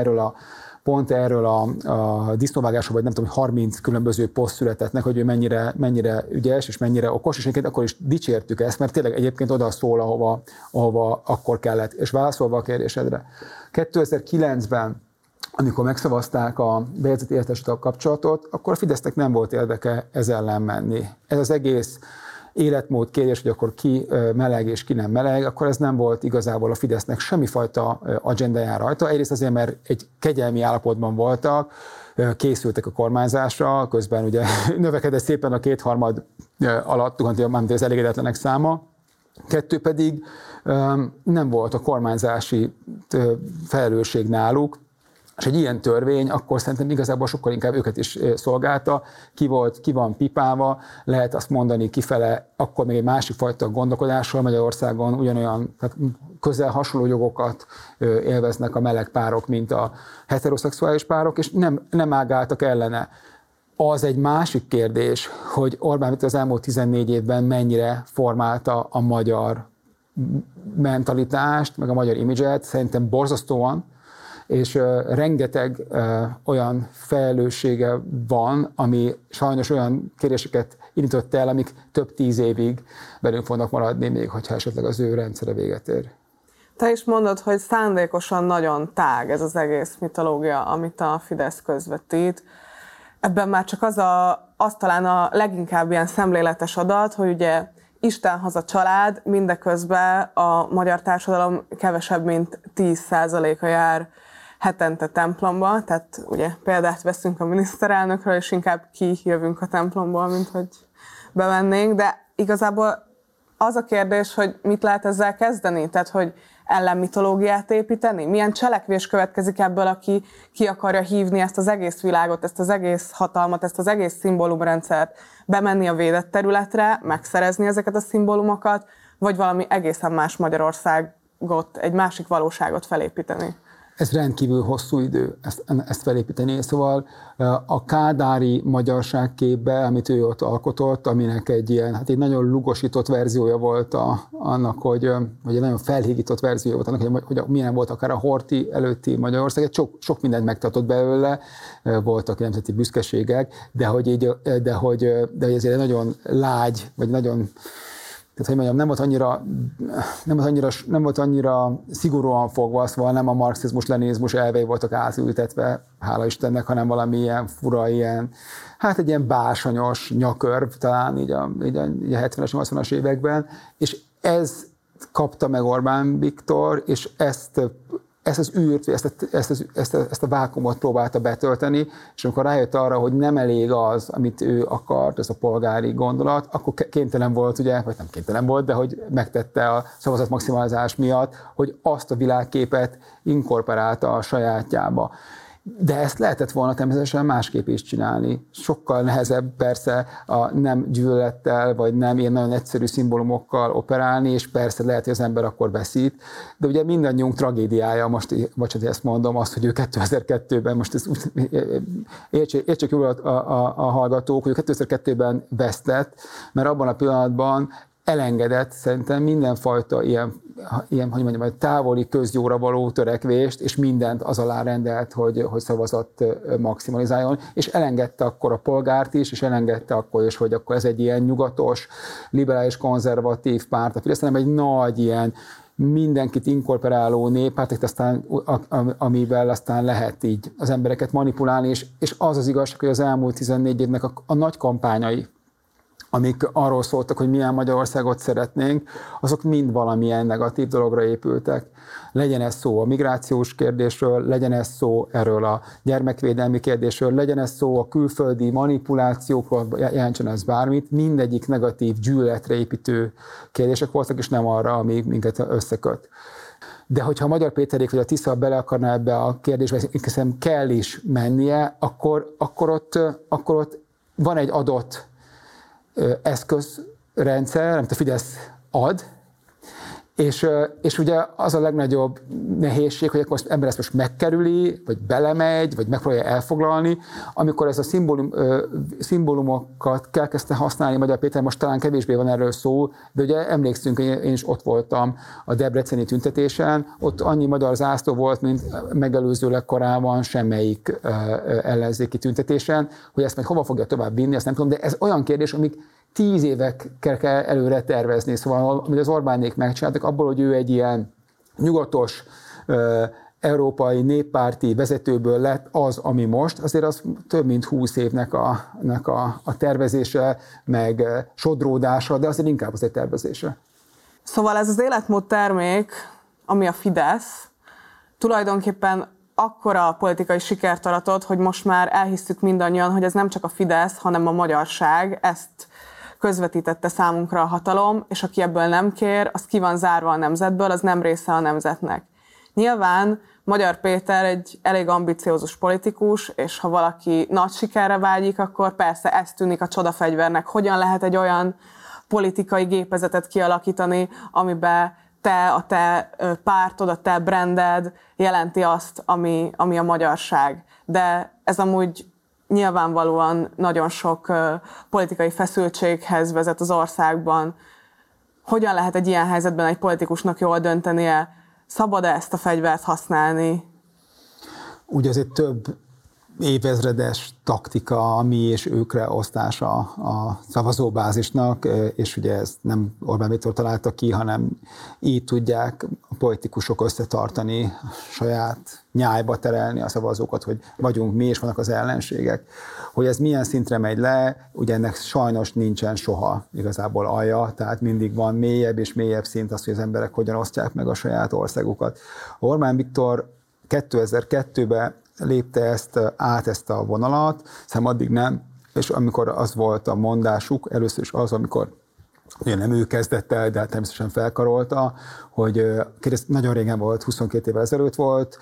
Speaker 2: pont erről a disznóvágásról, vagy nem tudom, 30 különböző poszt születetnek, hogy ő mennyire ügyes, és mennyire okos, és egyébként akkor is dicsértük ezt, mert tényleg egyébként oda szól, ahova akkor kellett. És válaszolva a kérdésedre, 2009-ben, amikor megszavazták a bejegyzett élettársi kapcsolatot, akkor a Fidesznek nem volt érdeke ez ellen menni. Ez az egész életmód kérdés, hogy akkor ki meleg és ki nem meleg, akkor ez nem volt igazából a Fidesznek semmifajta agendáján rajta. Egyrészt azért, mert egy kegyelmi állapotban voltak, készültek a kormányzásra, közben ugye növekedett szépen a 2/3 alatt, mármint az elégedetlenek száma. 2 pedig nem volt a kormányzási felelősség náluk, és egy ilyen törvény akkor szerintem igazából sokkal inkább őket is szolgálta, ki van pipálva, lehet azt mondani kifele, akkor még egy másik fajta gondolkodással Magyarországon ugyanolyan tehát közel hasonló jogokat élveznek a meleg párok, mint a heteroszexuális párok, és nem ágáltak ellene. Az egy másik kérdés, hogy Orbán Viktor az elmúlt 14 évben mennyire formálta a magyar mentalitást, meg a magyar imidzset, szerintem borzasztóan, és rengeteg olyan felelőssége van, ami sajnos olyan kérdéseket indított el, amik több 10 évig velünk fognak maradni, még hogyha esetleg az ő rendszere véget ér.
Speaker 1: Te is mondod, hogy szándékosan nagyon tág ez az egész mitológia, amit a Fidesz közvetít. Ebben már csak az talán a leginkább ilyen szemléletes adat, hogy ugye Isten haza család, mindeközben a magyar társadalom kevesebb, mint 10%-a jár hetente templomba, tehát ugye példát veszünk a miniszterelnökről, és inkább kijövünk a templomból, mint hogy bevennénk, de igazából az a kérdés, hogy mit lehet ezzel kezdeni, tehát hogy ellenmitológiát építeni? Milyen cselekvés következik ebből, aki ki akarja hívni ezt az egész világot, ezt az egész hatalmat, ezt az egész szimbólumrendszert, bemenni a védett területre, megszerezni ezeket a szimbólumokat, vagy valami egészen más Magyarországot, egy másik valóságot felépíteni?
Speaker 2: Ez rendkívül hosszú idő, ezt felépíteni. Szóval a kádári magyarságképbe, amit ő ott alkotott, aminek egy ilyen, hát egy nagyon lugosított verziója volt annak, vagy egy nagyon felhígított verziója volt annak, hogy milyen volt akár a Horthy előtti Magyarország. Sok mindent megtartott belőle, voltak nemzeti büszkeségek, de hogy ez egy nagyon lágy, vagy nagyon... Tehát, hogy mondjam, nem volt annyira szigorúan fogva, szóval nem a marxizmus-leninizmus elvei voltak átültetve, hála Istennek, hanem valami ilyen fura, egy ilyen bársonyos nyakörv talán így a 70-es, 80-as években, és ez kapta meg Orbán Viktor, és ezt az űrt, ezt a vákuumot próbálta betölteni, és amikor rájött arra, hogy nem elég az, amit ő akart, ez a polgári gondolat, akkor kénytelen volt, ugye, vagy nem kénytelen volt, de hogy megtette a szavazat maximalizás miatt, hogy azt a világképet inkorporálta a sajátjába. De ezt lehetett volna természetesen másképp is csinálni. Sokkal nehezebb persze a nem gyűlölettel, vagy nem ilyen nagyon egyszerű szimbólumokkal operálni, és persze lehet, hogy az ember akkor veszít. De ugye mindannyiunk tragédiája, most ezt mondom, az, hogy ő 2002-ben, most ez értsék jól a hallgatók, hogy ő 2002-ben vesztett, mert abban a pillanatban elengedett szerintem mindenfajta ilyen hogy mondjam, távoli közjóra való törekvést, és mindent az alá rendelt, hogy szavazat maximalizáljon, és elengedte akkor a polgárt is, és elengedte akkor is, hogy akkor ez egy ilyen nyugatos, liberális, konzervatív párt, a Fidesz, hanem egy nagy ilyen mindenkit inkorporáló néppárt, aztán, amivel aztán lehet így az embereket manipulálni, és az az igazság, hogy az elmúlt 14 évnek a nagy kampányai, amik arról szóltak, hogy milyen Magyarországot szeretnénk, azok mind valamilyen negatív dologra épültek. Legyen ez szó a migrációs kérdésről, legyen ez szó erről a gyermekvédelmi kérdésről, legyen ez szó a külföldi manipulációkról, jelentsen ez bármit, mindegyik negatív gyűlöletre építő kérdések voltak, és nem arra, ami minket összeköt. De hogyha a Magyar Péterék vagy a Tisza bele akarná ebbe a kérdésbe, hiszen kell is mennie, akkor ott van egy adott eszközrendszer, amit a Fidesz ad, és ugye az a legnagyobb nehézség, hogy akkor az ember ezt most megkerüli, vagy belemegy, vagy megpróbálja elfoglalni, amikor ez a szimbólumokat kell kezdte használni Magyar Péter, most talán kevésbé van erről szó, de ugye emlékszünk, én is ott voltam a debreceni tüntetésen, ott annyi magyar zászló volt, mint megelőzőleg korábban semmelyik ellenzéki tüntetésen, hogy ezt majd hova fogja tovább vinni, azt nem tudom, de ez olyan kérdés, amik 10 évekkel kell előre tervezni. Szóval, amit az Orbánék megcsináltak, abból, hogy ő egy ilyen nyugatos, európai néppárti vezetőből lett az, ami most, azért az több mint 20 évnek a tervezése, meg sodródása, de azért inkább az egy tervezése.
Speaker 1: Szóval ez az életmód termék, ami a Fidesz, tulajdonképpen akkora politikai sikert aratott, hogy most már elhisztük mindannyian, hogy ez nem csak a Fidesz, hanem a magyarság, ezt közvetítette számunkra a hatalom, és aki ebből nem kér, az ki van zárva a nemzetből, az nem része a nemzetnek. Nyilván Magyar Péter egy elég ambiciózus politikus, és ha valaki nagy sikerre vágyik, akkor persze ez tűnik a csodafegyvernek. Hogyan lehet egy olyan politikai gépezetet kialakítani, amiben a te pártod, a te branded jelenti azt, ami a magyarság. De ez amúgy nyilvánvalóan nagyon sok politikai feszültséghez vezet az országban. Hogyan lehet egy ilyen helyzetben egy politikusnak jól döntenie? Szabad-e ezt a fegyvert használni?
Speaker 2: Ugye ez egy több évezredes taktika, a mi és őkre osztása a szavazóbázisnak, és ugye ezt nem Orbán Viktor találta ki, hanem így tudják a politikusok összetartani, saját nyájba terelni a szavazókat, hogy vagyunk mi, és vannak az ellenségek. Hogy ez milyen szintre megy le, ugye ennek sajnos nincsen soha igazából alja, tehát mindig van mélyebb és mélyebb szint az, hogy az emberek hogyan osztják meg a saját országukat. Orbán Viktor 2002-ben lépte át a vonalat, szerintem addig nem, és amikor az volt a mondásuk, először is az, amikor ugye nem ő kezdett el, de természetesen felkarolta, hogy nagyon régen volt, 22 évvel ezelőtt volt,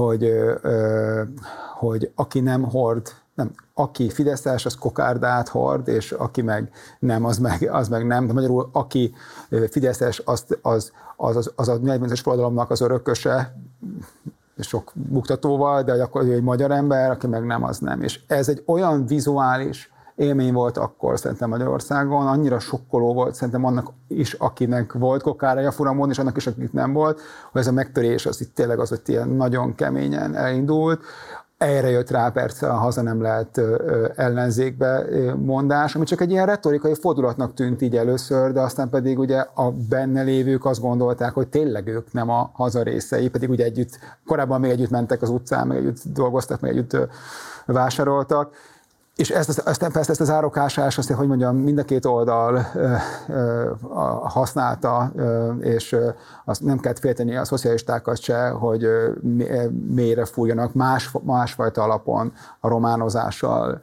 Speaker 2: hogy aki nem hord, nem, aki fideszes, az kokárdát hord, és aki meg nem, az meg nem. De magyarul, aki fideszes, az a 40-es forradalomnak az örököse, sok buktatóval, de akkor egy magyar ember, aki meg nem, az nem. És ez egy olyan vizuális élmény volt akkor szerintem Magyarországon, annyira sokkoló volt szerintem annak is, akinek volt kokárája furamon, és annak is, akik nem volt, hogy ez a megtörés az itt tényleg az, hogy ilyen nagyon keményen elindult. Erre jött rá persze a haza nem lehet ellenzékbe mondás, ami csak egy ilyen retorikai fordulatnak tűnt így először, de aztán pedig ugye a benne lévők azt gondolták, hogy tényleg ők nem a haza részei, pedig ugye korábban még együtt mentek az utcán, meg együtt dolgoztak, meg együtt vásároltak. És ezt az árokásás, azt, hogy mondjam, mind a két oldal használta, és azt nem kellett félteni a szocialistákat se, hogy mélyre fújjanak másfajta alapon a románozással,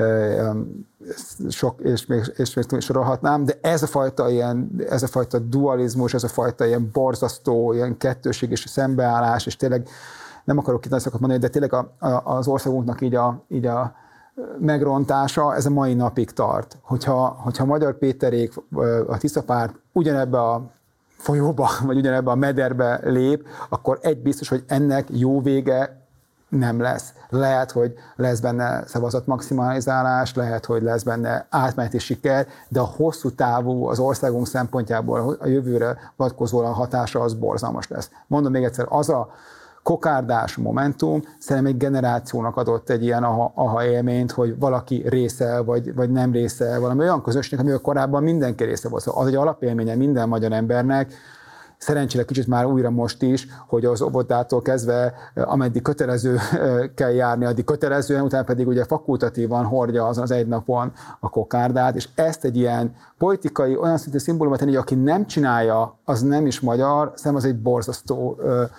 Speaker 2: és még sorolhatnám, de ez a fajta dualizmus, ez a fajta ilyen borzasztó, ilyen kettőség és szembeállás, és tényleg nem akarok kitanagszakat mondani, de tényleg az országunknak így a megrontása, ez a mai napig tart. Hogyha Magyar Péterék, a Tisza Párt ugyanebbe a folyóba, vagy ugyanebbe a mederbe lép, akkor egy biztos, hogy ennek jó vége nem lesz. Lehet, hogy lesz benne szavazatmaximalizálás, lehet, hogy lesz benne átmeneti siker, de a hosszú távú, az országunk szempontjából a jövőre vonatkozóan a hatása az borzalmas lesz. Mondom még egyszer, az a kokárdás momentum szerintem egy generációnak adott egy ilyen aha élményt, hogy valaki része, vagy nem része, valami olyan közösségnek, amivel korábban mindenki része volt. Szóval az egy alapélménye minden magyar embernek, szerencsére kicsit már újra most is, hogy az óvodától kezdve, ameddig kötelező kell járni, addig kötelezően, utána pedig ugye fakultatívan hordja azon az egy napon a kokárdát, és ezt egy ilyen politikai, olyan szintű szimbólumot tenni, hogy aki nem csinálja, az nem is magyar, szerintem az egy borzasztó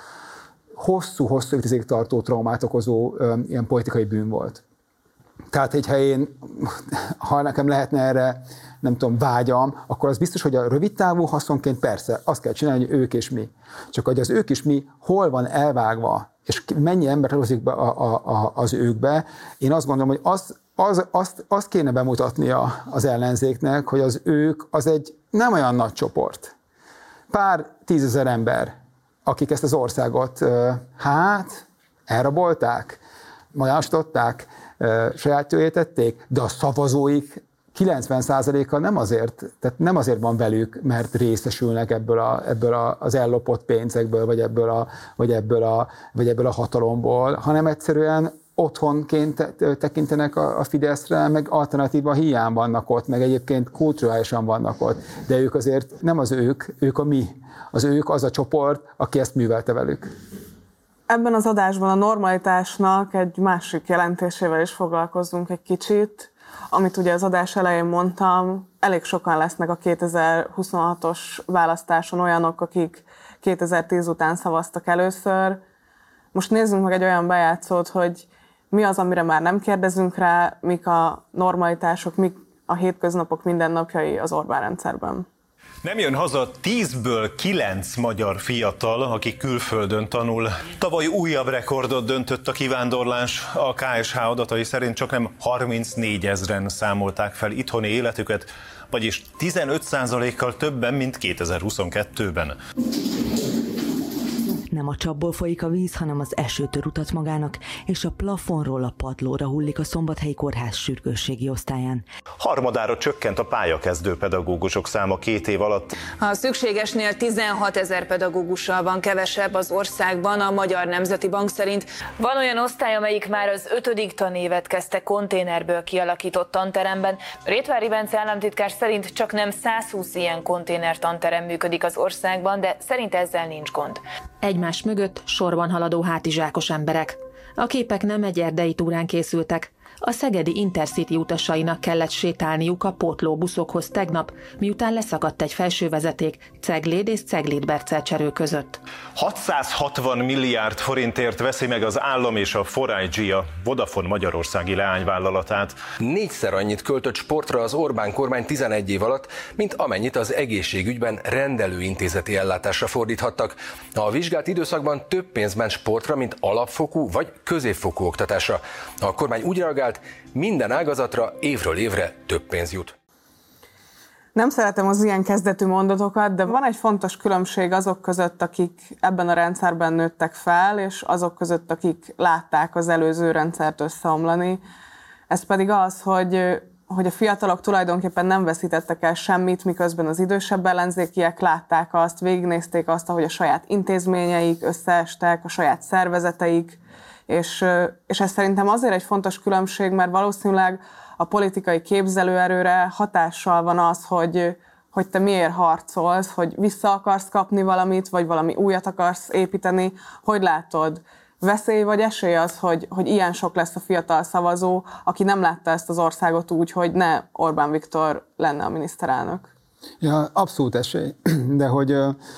Speaker 2: hosszú évtizedig tartó traumát okozó ilyen politikai bűn volt. Tehát, ha nekem lehetne erre, nem tudom, vágyam, akkor az biztos, hogy a rövid távú haszonként persze, azt kell csinálni, hogy ők és mi. Csak hogy az ők és mi hol van elvágva, és mennyi ember tartozik be az őkbe, én azt gondolom, hogy azt kéne bemutatnia az ellenzéknek, hogy az ők az egy nem olyan nagy csoport. Pár 10 000 ember, akik ezt az országot elrabolták, magányosították, saját tették, de a szavazóik 90%-a nem azért van velük, mert részesülnek ebből az ellopott pénzekből, vagy ebből a hatalomból, hanem egyszerűen otthonként tekintenek a Fideszre, meg alternatíva hiány vannak ott, meg egyébként kulturálisan vannak ott, de ők azért nem ők a mi. Az ők az a csoport, aki ezt művelte velük.
Speaker 1: Ebben az adásban a normalitásnak egy másik jelentésével is foglalkozzunk egy kicsit, amit ugye az adás elején mondtam, elég sokan lesznek a 2026-os választáson olyanok, akik 2010 után szavaztak először. Most nézzünk meg egy olyan bejátszót, hogy mi az, amire már nem kérdezünk rá, mik a normalitások, mik a hétköznapok mindennapjai az Orbán rendszerben.
Speaker 11: Nem jön haza 10-ből 9 magyar fiatal, aki külföldön tanul. Tavaly újabb rekordot döntött a kivándorlás. A KSH adatai szerint csaknem 34 000-en számolták fel itthoni életüket, vagyis 15%-kal többen, mint 2022-ben.
Speaker 12: Nem a csapból folyik a víz, hanem az eső tör utat magának, és a plafonról a padlóra hullik a Szombathelyi Kórház sürgősségi osztályán.
Speaker 11: Harmadára csökkent a pályakezdő pedagógusok száma 2 év alatt.
Speaker 13: A szükségesnél 16 000 pedagógussal van kevesebb az országban, a Magyar Nemzeti Bank szerint. Van olyan osztály, amelyik már az 5. tanévet kezdte konténerből kialakított tanteremben. Rétvári Bence államtitkár szerint csak nem 120 ilyen konténer tanterem működik az országban, de szerint ezzel nincs gond.
Speaker 14: Egymás mögött sorban haladó hátizsákos emberek. A képek nem egy erdei túrán készültek. A szegedi Intercity utasainak kellett sétálniuk a pótlóbuszokhoz tegnap, miután leszakadt egy felsővezeték Cegléd és Cegléd-Bercelcserő között.
Speaker 11: 660 milliárd forintért veszi meg az állam és a 4iG a Vodafone magyarországi leányvállalatát.
Speaker 15: 4-szer annyit költött sportra az Orbán kormány 11 év alatt, mint amennyit az egészségügyben rendelőintézeti ellátásra fordíthattak. A vizsgált időszakban több pénz ment sportra, mint alapfokú vagy középfokú oktatásra. A kormány úgy reagált, minden ágazatra évről évre több pénz jut.
Speaker 1: Nem szeretem az ilyen kezdetű mondatokat, de van egy fontos különbség azok között, akik ebben a rendszerben nőttek fel, és azok között, akik látták az előző rendszert összeomlani. Ez pedig az, hogy a fiatalok tulajdonképpen nem veszítettek el semmit, miközben az idősebb ellenzékiek látták azt, végignézték azt, ahogy a saját intézményeik összeestek, a saját szervezeteik, és ez szerintem azért egy fontos különbség, mert valószínűleg a politikai képzelőerőre hatással van az, hogy te miért harcolsz, hogy vissza akarsz kapni valamit, vagy valami újat akarsz építeni. Hogy látod, veszély vagy esély az, hogy ilyen sok lesz a fiatal szavazó, aki nem látta ezt az országot úgy, hogy ne Orbán Viktor lenne a miniszterelnök?
Speaker 2: Ja, abszolút esély, de hogy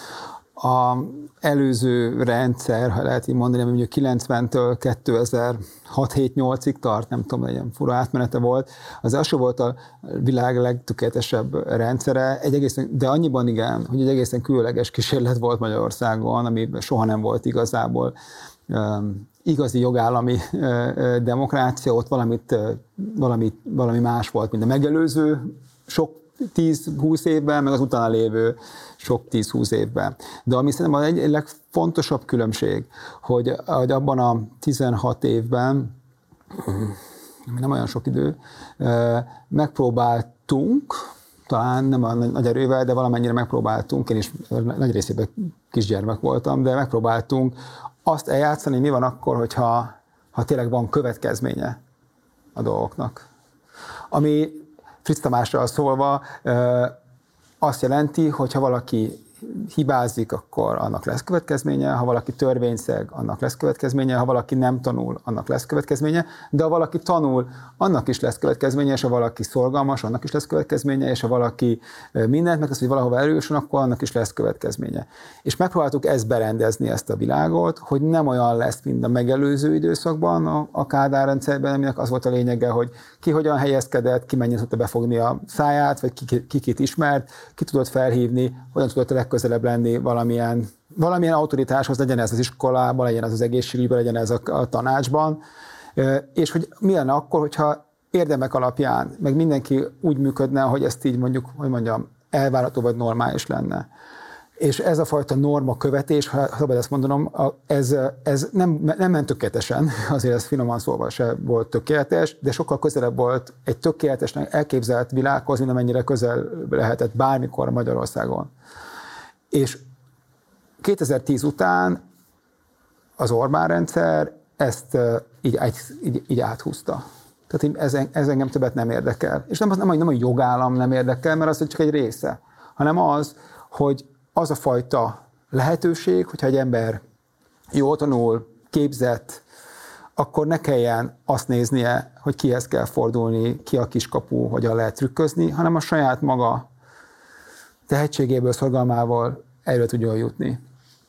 Speaker 2: az előző rendszer, ha lehet így mondani, ami mondjuk 90-től 2006-7-8-ig tart, nem tudom, egy fura átmenete volt, az első volt a világ legtökéletesebb rendszere, de annyiban igen, hogy egy egészen különleges kísérlet volt Magyarországon, ami soha nem volt igazából igazi jogállami demokrácia, ott valami más volt, mint a megelőző sok 10-20 évben, meg az utána lévő sok 10-20 évben. De ami szerintem egy legfontosabb különbség, hogy abban a 16 évben, nem olyan sok idő, megpróbáltunk, talán nem a nagy erővel, de valamennyire megpróbáltunk, én is nagy részében kisgyermek voltam, de megpróbáltunk azt eljátszani, mi van akkor, hogyha tényleg van következménye a dolgoknak. Ami Fritz Tamással szólva azt jelenti, hogy ha valaki hibázik, akkor annak lesz következménye, ha valaki törvényszeg, annak lesz következménye, ha valaki nem tanul, annak lesz következménye, de ha valaki tanul, annak is lesz következménye, és ha valaki szorgalmas, annak is lesz következménye, és ha valaki mindent megtesz, hogy valahova erősön, akkor annak is lesz következménye. És megpróbáltuk ezt berendezni, ezt a világot, hogy nem olyan lesz, mint a megelőző időszakban a Kádár rendszerben, aminek az volt a lényege, hogy ki hogyan helyezkedett, ki mennyit tudta befogni a száját, vagy kit ismert, ki tudott felhívni, hogyan tudott legközelebb lenni valamilyen autoritáshoz, legyen ez az iskolában, legyen ez az egészségügyben, legyen ez a tanácsban, és hogy mi lenne akkor, hogyha érdemek alapján, meg mindenki úgy működne, hogy ezt így mondjuk, hogy mondjam, elvárható vagy normális lenne. És ez a fajta norma követés, ha szabad ezt mondanom, ez nem ment tökéletesen, azért ez finoman szólva se volt tökéletes, de sokkal közelebb volt egy tökéletesnek elképzelt világhoz, mint amennyire közel lehetett bármikor Magyarországon. És 2010 után az Orbán rendszer ezt így áthúzta. Tehát ez engem többet nem érdekel. És nem a jogállam nem érdekel, mert az csak egy része, hanem az, hogy az a fajta lehetőség, hogyha egy ember jól tanul, képzett, akkor ne kelljen azt néznie, hogy kihez kell fordulni, ki a kiskapu, hogyan lehet trükközni, hanem a saját maga tehetségéből, szorgalmával erre tudjon jutni.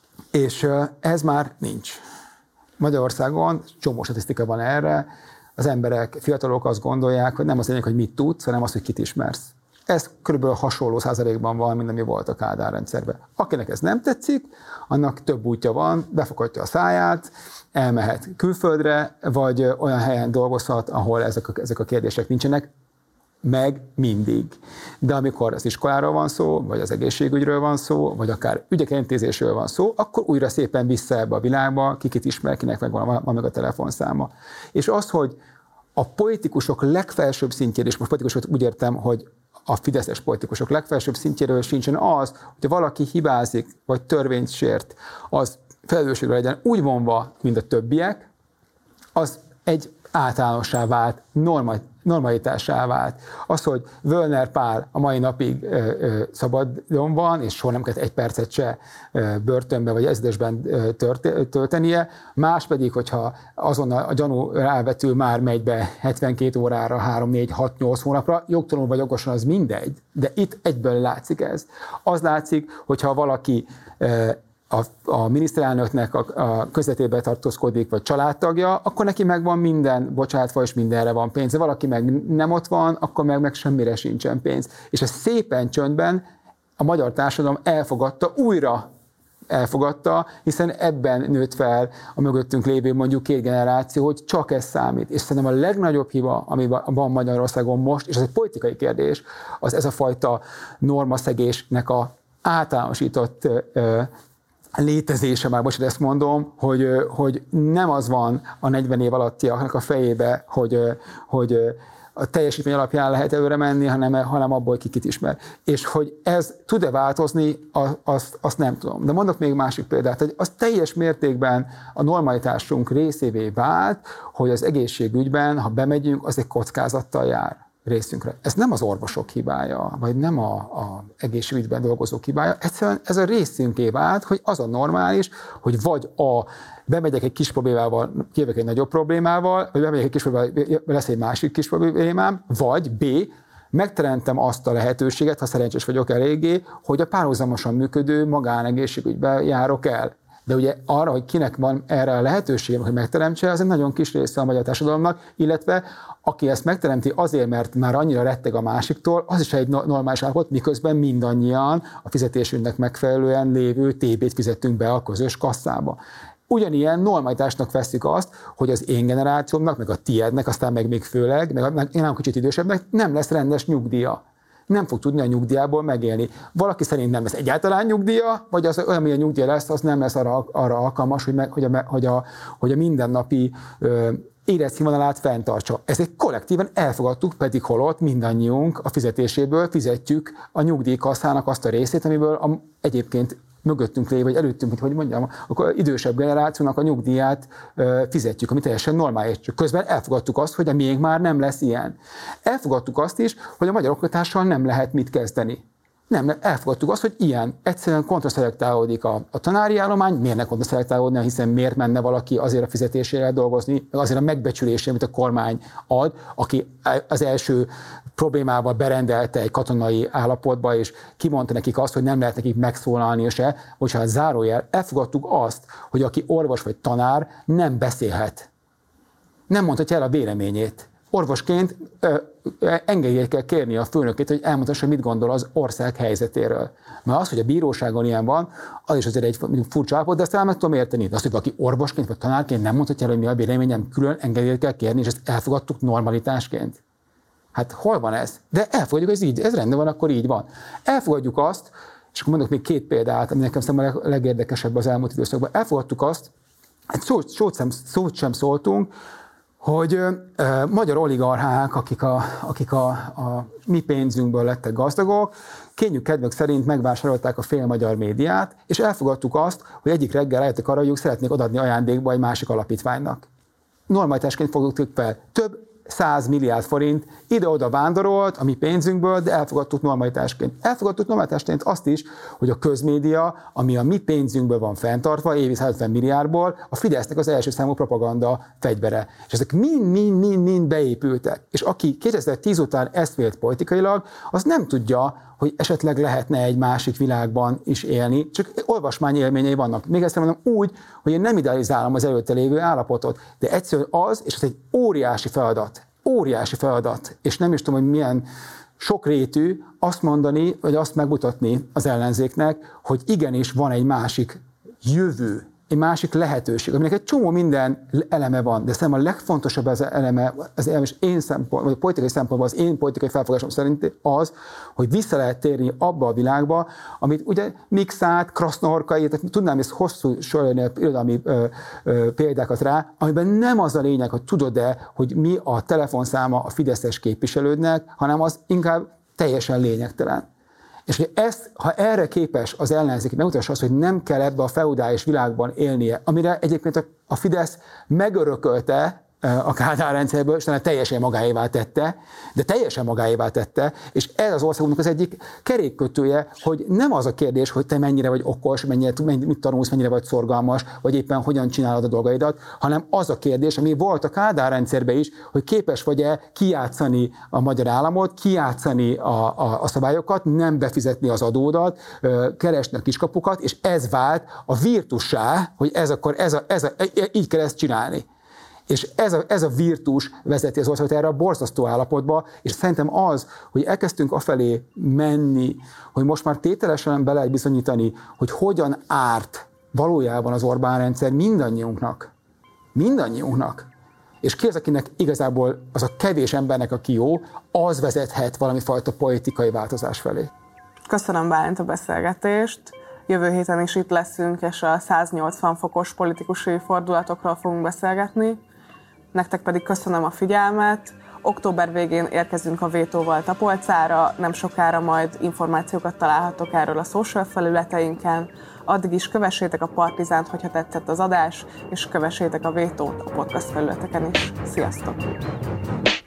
Speaker 2: És ez már nincs. Magyarországon csomó statisztika van erre, az emberek, fiatalok azt gondolják, hogy nem az lényeg, hogy mit tudsz, hanem az, hogy kit ismersz. Ez körülbelül hasonló százalékban van, mint ami volt a Kádár rendszerben. Akinek ez nem tetszik, annak több útja van, befoghatja a száját, elmehet külföldre, vagy olyan helyen dolgozhat, ahol ezek a kérdések nincsenek, meg mindig. De amikor az iskoláról van szó, vagy az egészségügyről van szó, vagy akár ügyek intézésről van szó, akkor újra szépen vissza ebbe a világba, kikit ismer, kinek van meg a telefonszáma. És az, hogy a politikusok legfelsőbb szintjén, és most politikusok úgy értem, hogy a fideszes politikusok legfelsőbb szintjéről sincsen az, hogy valaki hibázik, vagy törvényt sért, az felelősségre legyen úgy vonva, mint a többiek, az egy általánossá vált, normalitássá vált. Az, hogy Völner Pál a mai napig szabadon van, és soha nem kellett egy percet se börtönbe vagy ezredesben töltenie, más pedig, hogyha azonnal a gyanú rávetül, már megy be 72 órára, 3, 4, 6, 8 hónapra, jogtalanul vagy jogosan, az mindegy, de itt egyből látszik ez. Az látszik, hogyha valaki a miniszterelnöknek a közvetében tartózkodik, vagy családtagja, akkor neki megvan minden bocsátva, és mindenre van pénz. De valaki meg nem ott van, akkor meg semmire sincsen pénz. És ezt szépen csöndben a magyar társadalom újra elfogadta, hiszen ebben nőtt fel a mögöttünk lévő mondjuk 2 generáció, hogy csak ez számít. És szerintem a legnagyobb hiba, ami van Magyarországon most, és ez egy politikai kérdés, az ez a fajta normaszegésnek a általánosított létezése, már most ezt mondom, hogy nem az van a 40 év alattiaknak a fejébe, hogy a teljesítmény alapján lehet előre menni, hanem abból, hogy kit ismer. És hogy ez tud-e változni, azt nem tudom. De mondok még másik példát, hogy az teljes mértékben a normalitásunk részévé vált, hogy az egészségügyben, ha bemegyünk, az egy kockázattal jár részünkre. Ez nem az orvosok hibája, vagy nem a egészségügyben dolgozók hibája, egyszerűen ez a részünké vált, hogy az a normális, hogy vagy bemegyek egy kis problémával, kijövök egy nagyobb problémával, vagy bemegyek egy kis problémával, lesz egy másik kis problémám, vagy B, megteremtem azt a lehetőséget, ha szerencsés vagyok eléggé, hogy a párhuzamosan működő magánegészségügybe járok el. De ugye arra, hogy kinek van erre a lehetősége, hogy megteremtse, az egy nagyon kis része a magyar társadalomnak, illetve aki ezt megteremti azért, mert már annyira retteg a másiktól, az is egy normális állapot, miközben mindannyian a fizetésünknek megfelelően lévő TB-t fizettünk be a közös kasszába. Ugyanilyen normalitásnak vesszük azt, hogy az én generációmnak, meg a tiédnek, aztán meg még főleg, meg én nem kicsit idősebbnek nem lesz rendes nyugdíja. Nem fog tudni a nyugdíjából megélni. Valaki szerint nem lesz egyáltalán nyugdíja, vagy az olyan, milyen nyugdíja lesz, az nem lesz arra alkalmas, hogy a mindennapi életszínvonalát fenntartsa. Ezt kollektíven elfogadtuk, pedig holott mindannyiunk a fizetéséből fizetjük a nyugdíjkasszának azt a részét, amiből egyébként mögöttünk lévő, vagy előttünk, hogy mondjam, akkor idősebb generációnak a nyugdíját fizetjük, ami teljesen normális. Közben elfogadtuk azt, hogy a miénk már nem lesz ilyen. Elfogadtuk azt is, hogy a magyar oktatással nem lehet mit kezdeni. Nem, elfogadtuk azt, hogy ilyen. Egyszerűen kontraszelektálódik a tanári állomány, miért ne kontraszelektálódna, hiszen miért menne valaki azért a fizetésére dolgozni, meg azért a megbecsülésére, amit a kormány ad, aki az első problémával berendelte egy katonai állapotba, és kimondta nekik azt, hogy nem lehet nekik megszólalni se. Bocsánat, zárójel, elfogadtuk azt, hogy aki orvos vagy tanár nem beszélhet. Nem mondhatja el a véleményét. Orvosként engedélyt kell kérni a főnökét, hogy elmondhassa, mit gondol az ország helyzetéről. Mert az, hogy a bíróságon ilyen van, az is azért egy furcsa állapot, de ezt el meg tudom érteni. De azt, hogy valaki orvosként vagy tanárként nem mondhatja el, hogy mi a véleményem, külön engedélyt kell kérni, és ezt elfogadtuk normalitásként. Hát hol van ez? De elfogadjuk, hogy ez rendben van, akkor így van. Elfogadjuk azt, és akkor mondok még 2 példát, ami nekem szerintem a legérdekesebb az elmúlt időszakban. Elfogadtuk azt, egy szót sem szóltunk, hogy magyar oligarchák, akik a mi pénzünkből lettek gazdagok, kényük kedvük szerint megvásárolták a fél magyar médiát, és elfogadtuk azt, hogy egyik reggel rájöttek arra, hogy ők szeretnék odaadni ajándékba egy másik alapítványnak. Normalitásként fogtuk fel. Több 100 milliárd forint ide-oda vándorolt a mi pénzünkből, de elfogadtuk normalitásként. Elfogadtuk normalitásként azt is, hogy a közmédia, ami a mi pénzünkből van fenntartva, évi 150 milliárdból, a Fidesznek az első számú propaganda fegyvere. És ezek mind beépültek. És aki 2010 után ezt vélt politikailag, az nem tudja, hogy esetleg lehetne egy másik világban is élni, csak olvasmányélményei vannak. Még ezt mondom úgy, hogy én nem idealizálom az előtte lévő állapotot, de egyszerűen az, és ez egy óriási feladat, és nem is tudom, hogy milyen sokrétű azt mondani, vagy azt megmutatni az ellenzéknek, hogy igenis van egy másik jövő, egy másik lehetőség, aminek egy csomó minden eleme van, de szerintem a legfontosabb az eleme, én vagy a politikai szempontból, az én politikai felfogásom szerint az, hogy vissza lehet térni abba a világba, amit ugye Mikszát, Krasznohorkai, tehát tudnám ezt hosszú sorolni a irodalmi példákat rá, amiben nem az a lényeg, hogy tudod-e, hogy mi a telefonszáma a fideszes képviselődnek, hanem az inkább teljesen lényegtelen. És hogy ha erre képes az ellenzék, megmutassa azt, hogy nem kell ebbe a feudális világban élnie, amire egyébként a Fidesz megörökölte a Kádár rendszerből, és teljesen magáévá tette, és ez az országunknak az egyik kerékkötője, hogy nem az a kérdés, hogy te mennyire vagy okos, mit tanulsz, mennyire vagy szorgalmas, vagy éppen hogyan csinálod a dolgaidat, hanem az a kérdés, ami volt a Kádár rendszerben is, hogy képes vagy-e kijátszani a magyar államot, kijátszani a szabályokat, nem befizetni az adódat, keresni a kiskapukat, és ez vált a virtussá, hogy így kell ezt csinálni. És ez a virtus vezeti az országot erre a borzasztó állapotba, és szerintem az, hogy elkezdtünk afelé menni, hogy most már tételesen be lehet bizonyítani, hogy hogyan árt valójában az Orbán rendszer mindannyiunknak. És ki az, akinek igazából az a kevés embernek, aki jó, az vezethet valami fajta politikai változás felé.
Speaker 1: Köszönöm, Bálint, a beszélgetést. Jövő héten is itt leszünk, és a 180 fokos politikusi fordulatokról fogunk beszélgetni. Nektek pedig köszönöm a figyelmet. Október végén érkezünk a vétóval Tapolcára, nem sokára majd információkat találhatok erről a social felületeinken. Addig is kövessétek a Partizánt, hogyha tetszett az adás, és kövessétek a vétót a podcast felületeken is. Sziasztok!